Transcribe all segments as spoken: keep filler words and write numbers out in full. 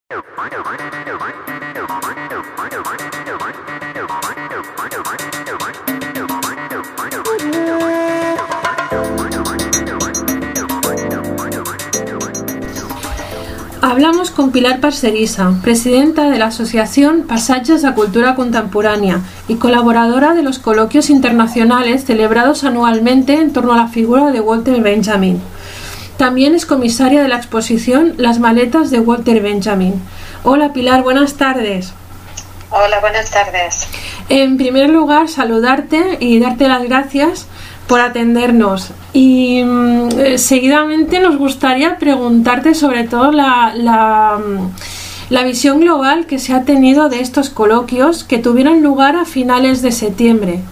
Hablamos con Pilar Parcerisa, presidenta de la Asociación Passatges de Cultura Contemporánea y colaboradora de los coloquios internacionales celebrados anualmente en torno a la figura de Walter Benjamin. También es comisaria de la exposición Las maletas de Walter Benjamin. Hola Pilar, buenas tardes. Hola, buenas tardes. En primer lugar, saludarte y darte las gracias por atendernos. Y eh, seguidamente nos gustaría preguntarte sobre todo la, la, la visión global que se ha tenido de estos coloquios que tuvieron lugar a finales de septiembre.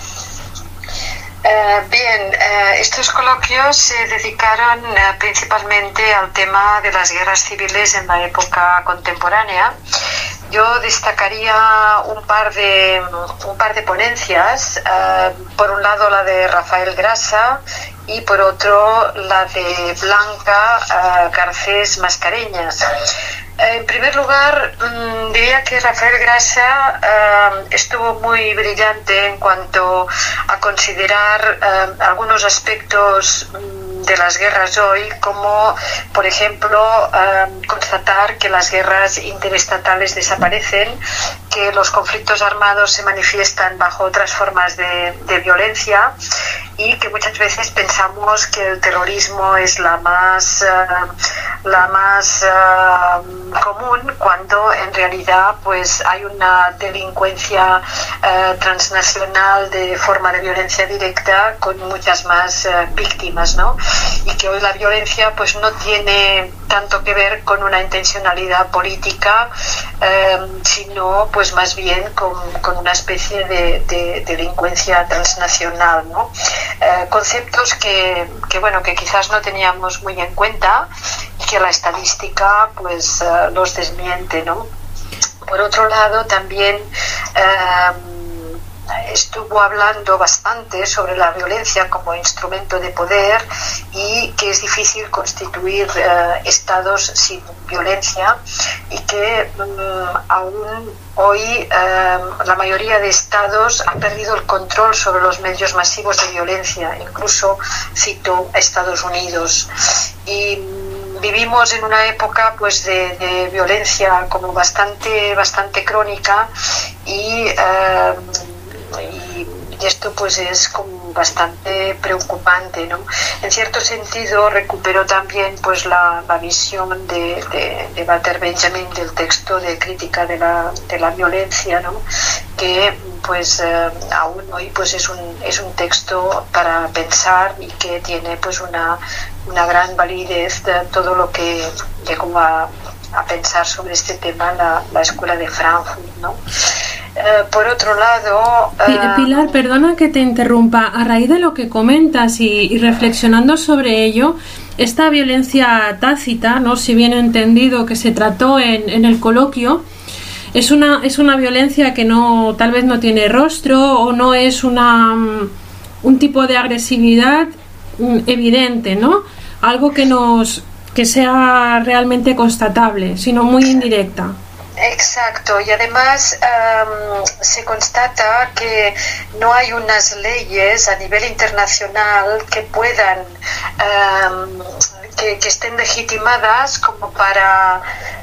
Uh, bien, uh, estos coloquios se dedicaron uh, principalmente al tema de las guerras civiles en la época contemporánea. Yo destacaría un par de, un par de ponencias, uh, por un lado la de Rafael Grassa y por otro la de Blanca uh, Garcés Mascareñas. En primer lugar, diría que Rafael Grassa uh, estuvo muy brillante en cuanto a considerar uh, algunos aspectos de las guerras hoy, como por ejemplo uh, constatar que las guerras interestatales desaparecen, que los conflictos armados se manifiestan bajo otras formas de, de violencia y que muchas veces pensamos que el terrorismo es la más uh, la más uh, común, cuando en realidad pues hay una delincuencia uh, transnacional de forma de violencia directa con muchas más uh, víctimas, ¿no? Y que hoy la violencia pues no tiene tanto que ver con una intencionalidad política, eh, sino pues más bien con, con una especie de, de, de delincuencia transnacional, ¿no? Eh, conceptos que, que bueno que quizás no teníamos muy en cuenta y que la estadística pues uh, los desmiente, ¿no? Por otro lado, también eh, estuvo hablando bastante sobre la violencia como instrumento de poder y que es difícil constituir uh, estados sin violencia y que um, aún hoy uh, la mayoría de estados han perdido el control sobre los medios masivos de violencia. Incluso citó a Estados Unidos. Y vivimos en una época pues de, de violencia como bastante bastante crónica y uh, y esto pues es como bastante preocupante, ¿no? En cierto sentido recuperó también pues la, la visión de, de, de Walter Benjamin del texto de crítica de la, de la violencia, ¿no? Que pues eh, aún hoy pues es un es un texto para pensar y que tiene pues una una gran validez de todo lo que llegó a, a pensar sobre este tema la, la escuela de Frankfurt, ¿no? Uh, por otro lado... Uh... Pilar, perdona que te interrumpa. A raíz de lo que comentas y, y reflexionando sobre ello, esta violencia tácita, ¿no? Si bien he entendido que se trató en, en el coloquio, es una, es una violencia que no tal vez no tiene rostro o no es una un tipo de agresividad evidente, ¿no? Algo que nos que sea realmente constatable, sino muy indirecta. Exacto, y además um, se constata que no hay unas leyes a nivel internacional que puedan um, que, que estén legitimadas como para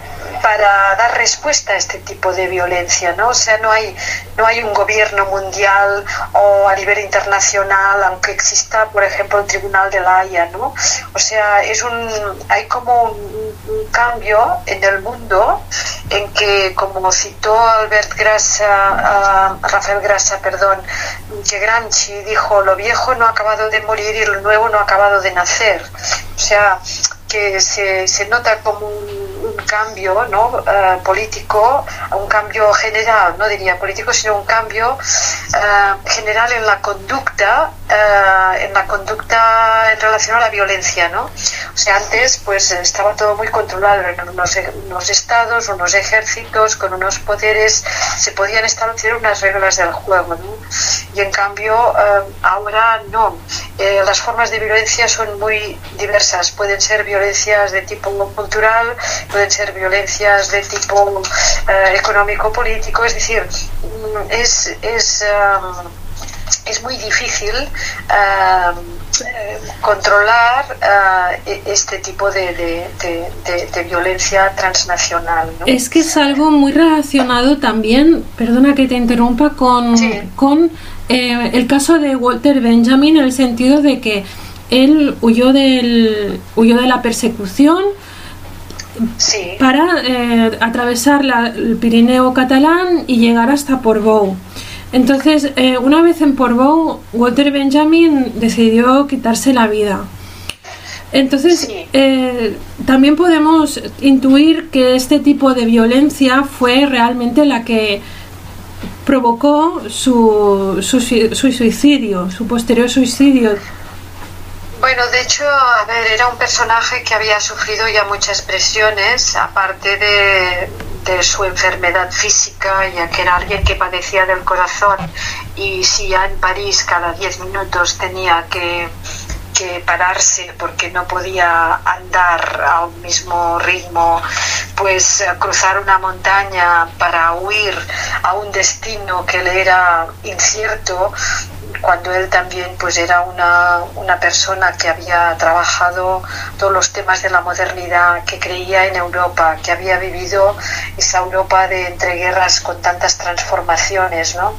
para dar respuesta a este tipo de violencia, ¿no? O sea, no hay no hay un gobierno mundial o a nivel internacional, aunque exista, por ejemplo, el Tribunal de la Haya, ¿no? O sea, es un hay como un, un cambio en el mundo en que, como citó Albert Grassa, uh, Rafael Grassa, perdón, que Gramsci dijo: lo viejo no ha acabado de morir y lo nuevo no ha acabado de nacer. O sea, que se, se nota como un, un cambio, ¿no? uh, político, un cambio general, no diría político, sino un cambio uh, general en la conducta uh, en la conducta en relación a la violencia, ¿no? O sea, antes pues estaba todo muy controlado en unos, unos estados, unos ejércitos con unos poderes, se podían establecer unas reglas del juego, ¿no? Y en cambio uh, ahora no. Eh, las formas de violencia son muy diversas, pueden ser violencias de tipo cultural, pueden ser violencias de tipo uh, económico-político, es decir, es, es, um, es muy difícil uh, controlar uh, este tipo de, de, de, de, de violencia transnacional, ¿no? Es que es algo muy relacionado también, perdona que te interrumpa, con, sí. con eh, el caso de Walter Benjamin, en el sentido de que él huyó, del, huyó de la persecución, sí, para eh, atravesar la, el Pirineo catalán y llegar hasta Portbou. Entonces, eh, una vez en Portbou, Walter Benjamin decidió quitarse la vida. Entonces, sí. eh, también podemos intuir que este tipo de violencia fue realmente la que provocó su, su, su suicidio, su posterior suicidio. Bueno, de hecho, a ver, era un personaje que había sufrido ya muchas presiones, aparte de, de su enfermedad física, ya que era alguien que padecía del corazón, y si ya en París cada diez minutos tenía que, que pararse porque no podía andar a un mismo ritmo, pues cruzar una montaña para huir a un destino que le era incierto, cuando él también pues era una, una persona que había trabajado todos los temas de la modernidad, que creía en Europa, que había vivido esa Europa de entreguerras con tantas transformaciones, ¿no?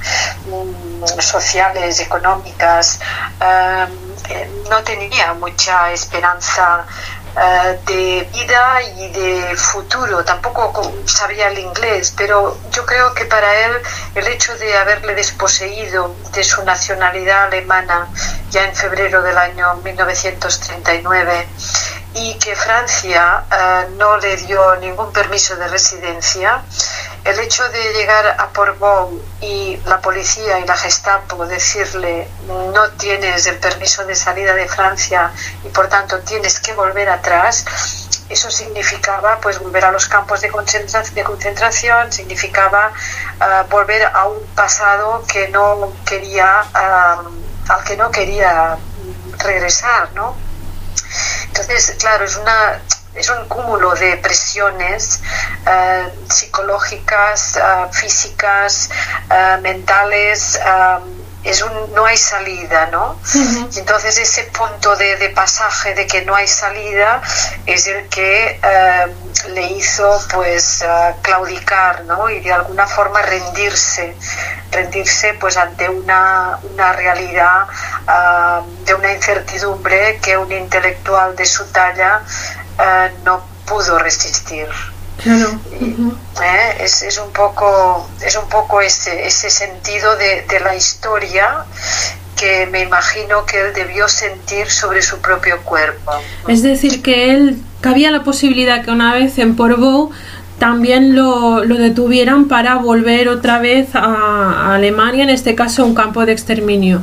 Sociales, económicas. Eh, no tenía mucha esperanza Uh, de vida y de futuro. Tampoco sabía el inglés, pero yo creo que para él el hecho de haberle desposeído de su nacionalidad alemana ya en febrero del año mil novecientos treinta y nueve y que Francia uh, no le dio ningún permiso de residencia, el hecho de llegar a Portbou y la policía y la Gestapo decirle no tienes el permiso de salida de Francia y por tanto tienes que volver atrás, eso significaba pues volver a los campos de concentración, de concentración significaba uh, volver a un pasado que no quería, uh, al que no quería regresar, ¿no? Entonces, claro, es una es un cúmulo de presiones uh, psicológicas, uh, físicas, uh, mentales. Uh, es un no hay salida, ¿no? Uh-huh. Y entonces ese punto de, de pasaje de que no hay salida es el que uh, le hizo pues uh, claudicar, ¿no? Y de alguna forma rendirse, rendirse pues ante una, una realidad uh, de una incertidumbre que un intelectual de su talla uh, no pudo resistir. Claro. Uh-huh. ¿Eh? Es, es un poco es un poco ese, ese sentido de, de la historia que me imagino que él debió sentir sobre su propio cuerpo. Es decir, que él cabía la posibilidad que una vez en Portbou también lo, lo detuvieran para volver otra vez a, a Alemania, en este caso un campo de exterminio.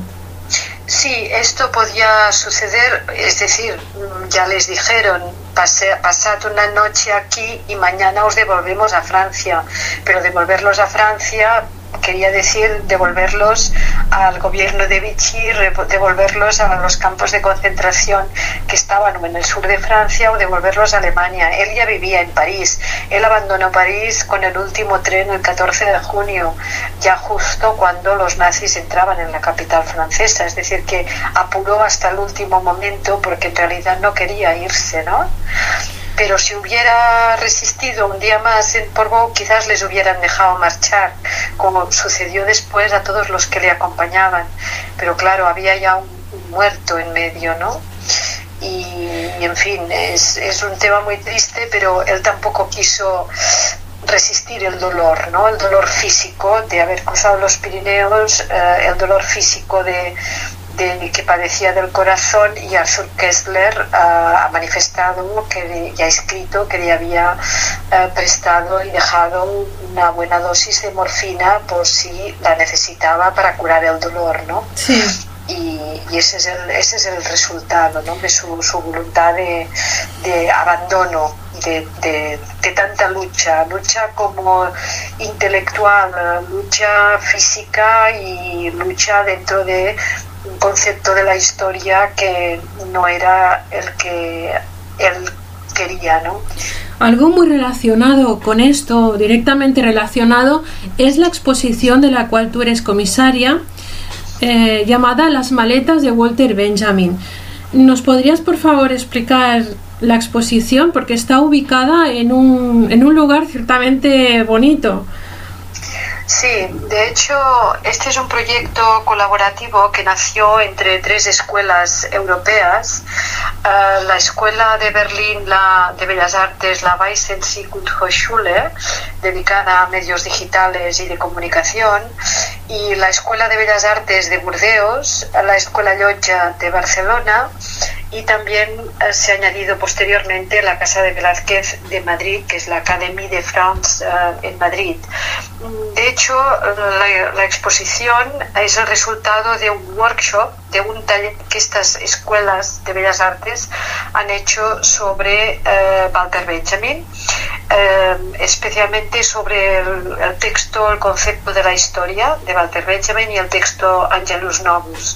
Sí, esto podía suceder, es decir, ya les dijeron, pase, pasad una noche aquí y mañana os devolvemos a Francia, pero devolverlos a Francia quería decir devolverlos al gobierno de Vichy, devolverlos a los campos de concentración que estaban en el sur de Francia o devolverlos a Alemania. Él ya vivía en París, él abandonó París con el último tren el catorce de junio, ya justo cuando los nazis entraban en la capital francesa, es decir que apuró hasta el último momento porque en realidad no quería irse, ¿no? Pero si hubiera resistido un día más en Portbou, quizás les hubieran dejado marchar, como sucedió después a todos los que le acompañaban. Pero claro, había ya un, un muerto en medio, ¿no? Y, y en fin, es, es un tema muy triste, pero él tampoco quiso resistir el dolor, ¿no? El dolor físico de haber cruzado los Pirineos, eh, el dolor físico de... De, que padecía del corazón, y Arthur Koestler uh, ha manifestado que y ha escrito que le había uh, prestado y dejado una buena dosis de morfina por si la necesitaba para curar el dolor, ¿no? Sí. y, y ese, es el, ese es el resultado, ¿no? De su, su voluntad de, de abandono de, de, de tanta lucha, lucha como intelectual, lucha física y lucha dentro de un concepto de la historia que no era el que él quería, ¿no? Algo muy relacionado con esto, directamente relacionado, es la exposición de la cual tú eres comisaria, eh, llamada Las maletas de Walter Benjamin. ¿Nos podrías, por favor, explicar la exposición? Porque está ubicada en un, en un lugar ciertamente bonito. Sí, de hecho, este es un proyecto colaborativo que nació entre tres escuelas europeas. Uh, la Escuela de Berlín la, de Bellas Artes, la Weißensee Kunsthochschule, dedicada a medios digitales y de comunicación, y la Escuela de Bellas Artes de Burdeos, la Escuela Llotja de Barcelona, y también uh, se ha añadido posteriormente la Casa de Velázquez de Madrid, que es la Académie de France uh, en Madrid. De hecho, la, la exposición es el resultado de un workshop, de un taller que estas escuelas de Bellas Artes han hecho sobre uh, Walter Benjamin, uh, especialmente sobre el, el texto, el concepto de la historia de Walter Benjamin y el texto Angelus Novus.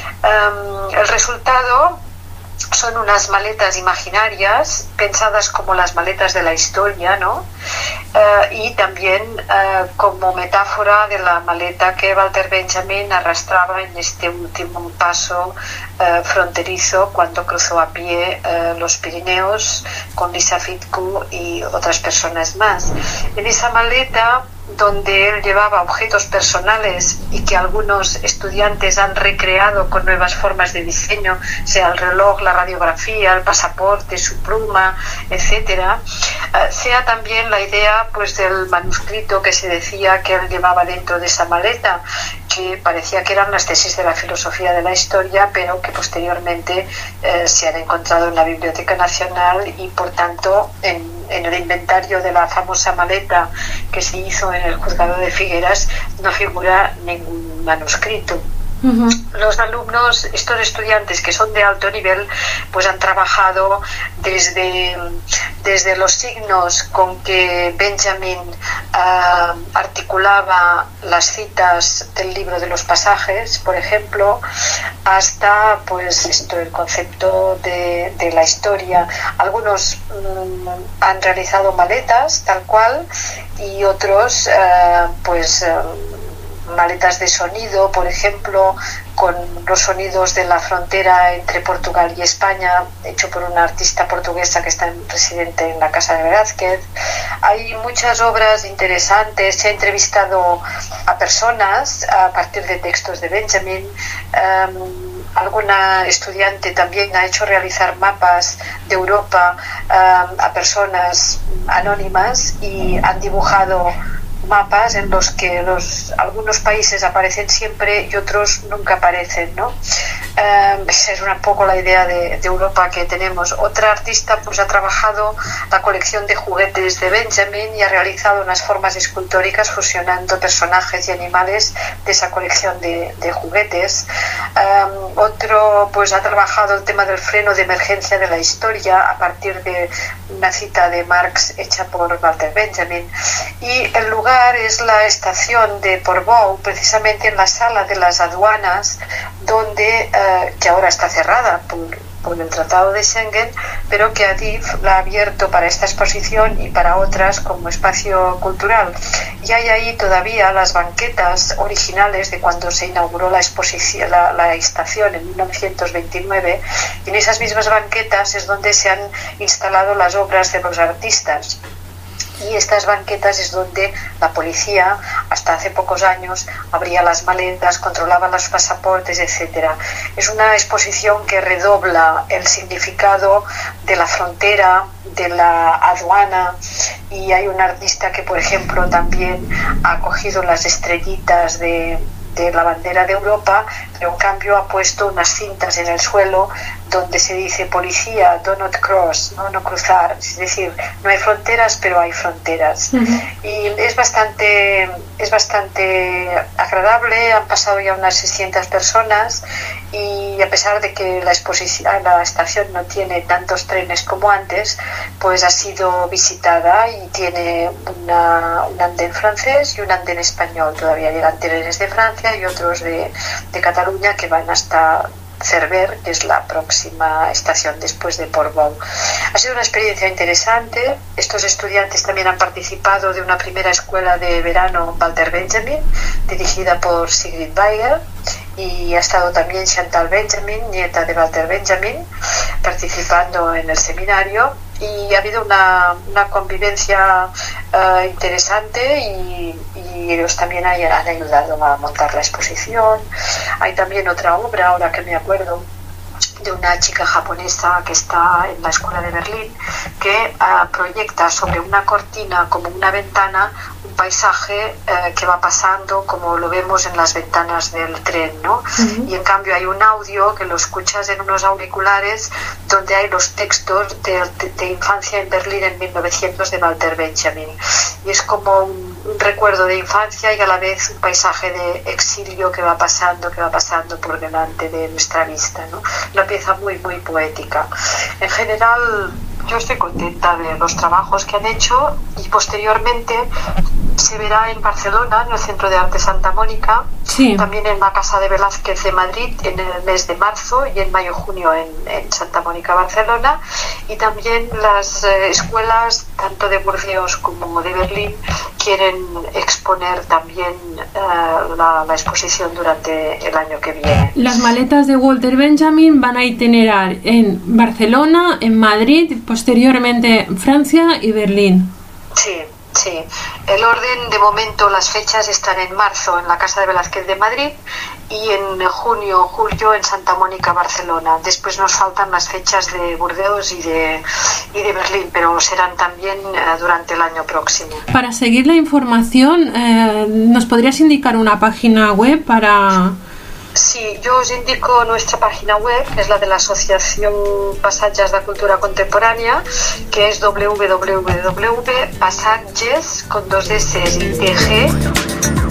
Um, el resultado son unas maletas imaginarias pensadas como las maletas de la historia, ¿no? Uh, y también uh, como metáfora de la maleta que Walter Benjamin arrastraba en este último paso uh, fronterizo cuando cruzó a pie uh, los Pirineos con Lisa Fitko y otras personas más. En esa maleta, donde él llevaba objetos personales y que algunos estudiantes han recreado con nuevas formas de diseño, sea el reloj, la radiografía, el pasaporte, su pluma, etcétera, uh, sea también la idea pues del manuscrito que se decía que él llevaba dentro de esa maleta, que parecía que eran las tesis de la filosofía de la historia, pero que posteriormente eh, se han encontrado en la Biblioteca Nacional y por tanto en, en el inventario de la famosa maleta que se hizo en el juzgado de Figueras no figura ningún manuscrito. Uh-huh. Los alumnos, estos estudiantes que son de alto nivel, pues han trabajado desde, desde los signos con que Benjamin uh, articulaba las citas del libro de los pasajes, por ejemplo, hasta pues esto, el concepto de, de la historia. Algunos um, han realizado maletas tal cual y otros uh, pues uh, maletas de sonido, por ejemplo, con los sonidos de la frontera entre Portugal y España, hecho por una artista portuguesa que está residente en la Casa de Velázquez. Hay muchas obras interesantes, se ha entrevistado a personas a partir de textos de Benjamin. Um, alguna estudiante también ha hecho realizar mapas de Europa um, a personas anónimas y han dibujado mapas en los que los, algunos países aparecen siempre y otros nunca aparecen, ¿no? Eh, esa es un poco la idea de, de Europa que tenemos. Otra artista pues ha trabajado la colección de juguetes de Benjamin y ha realizado unas formas escultóricas fusionando personajes y animales de esa colección de, de juguetes. Eh, otro pues ha trabajado el tema del freno de emergencia de la historia a partir de una cita de Marx hecha por Walter Benjamin. Y el lugar es la estación de Portbou, precisamente en la sala de las aduanas, donde eh, que ahora está cerrada por, por el Tratado de Schengen, pero que Adif la ha abierto para esta exposición y para otras como espacio cultural. Y hay ahí todavía las banquetas originales de cuando se inauguró la exposición, la, la estación en mil novecientos veintinueve, y en esas mismas banquetas es donde se han instalado las obras de los artistas. Y estas banquetas es donde la policía, hasta hace pocos años, abría las maletas, controlaba los pasaportes, etcétera. Es una exposición que redobla el significado de la frontera, de la aduana, y hay un artista que, por ejemplo, también ha cogido las estrellitas de... de la bandera de Europa, pero en cambio ha puesto unas cintas en el suelo donde se dice policía, do not cross, no, no cruzar, es decir, no hay fronteras, pero hay fronteras. Uh-huh. Y es bastante, es bastante agradable, han pasado ya unas seiscientas personas y a pesar de que la exposición, la estación no tiene tantos trenes como antes, pues ha sido visitada y tiene una, un andén francés y un andén español. Todavía llegan trenes de Francia y otros de, de Cataluña que van hasta Cerver, que es la próxima estación después de Portbou. Ha sido una experiencia interesante. Estos estudiantes también han participado de una primera escuela de verano Walter Benjamin, dirigida por Sigrid Weiger, y ha estado también Chantal Benjamin, nieta de Walter Benjamin, participando en el seminario, y ha habido una, una convivencia uh, interesante y, y ellos también hay, han ayudado a montar la exposición. Hay también otra obra, ahora que me acuerdo, de una chica japonesa que está en la escuela de Berlín, que uh, proyecta sobre una cortina como una ventana un paisaje eh, que va pasando como lo vemos en las ventanas del tren, ¿no? Uh-huh. Y en cambio hay un audio que lo escuchas en unos auriculares donde hay los textos de, de, de Infancia en Berlín en mil novecientos de Walter Benjamin, y es como un, un recuerdo de infancia y a la vez un paisaje de exilio que va pasando, que va pasando por delante de nuestra vista, ¿no? Una pieza muy muy poética. En general yo estoy contenta de los trabajos que han hecho, y posteriormente se verá en Barcelona, en el Centro de Arte Santa Mónica, sí. También en la Casa de Velázquez de Madrid en el mes de marzo, y en mayo-junio en, en Santa Mónica, Barcelona, y también las eh, escuelas tanto de Burdeos como de Berlín quieren exponer también eh, la, la exposición durante el año que viene. Las maletas de Walter Benjamin van a itinerar en Barcelona, en Madrid, posteriormente en Francia y Berlín. Sí. Sí, el orden de momento, las fechas están en marzo en la Casa de Velázquez de Madrid y en junio, julio en Santa Mónica, Barcelona. Después nos faltan las fechas de Burdeos y de, y de Berlín, pero serán también eh, durante el año próximo. Para seguir la información, eh, ¿nos podrías indicar una página web para...? Sí, yo os indico nuestra página web, que es la de la Asociación Passatges de Cultura Contemporánea, que es w w w punto passatges con dos s y t g